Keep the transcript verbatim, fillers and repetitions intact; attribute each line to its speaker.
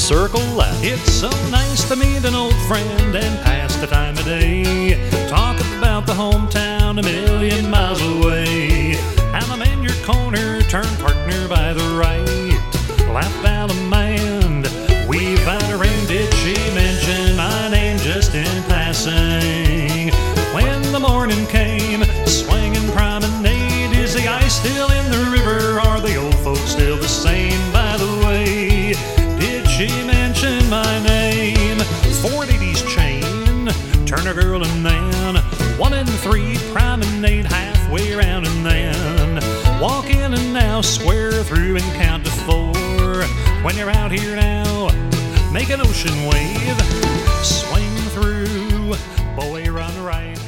Speaker 1: circle life. It's so nice to meet an old friend and pass the time of day. Talk about the hometown a million miles away. And I'm in your corner, turn partner by the right. Laugh out a man, we've had a ring. Did she mention my name just in passing? When the morning came, swinging promenade, is the ice still in the river? Are the old folks still the same? By the way, did she mention my name? Ford eighties chain, turn a girl and then one and three promenade halfway around and then walk in and now square through and count to four. When you're out here now, make an ocean wave, swing through, boy run right.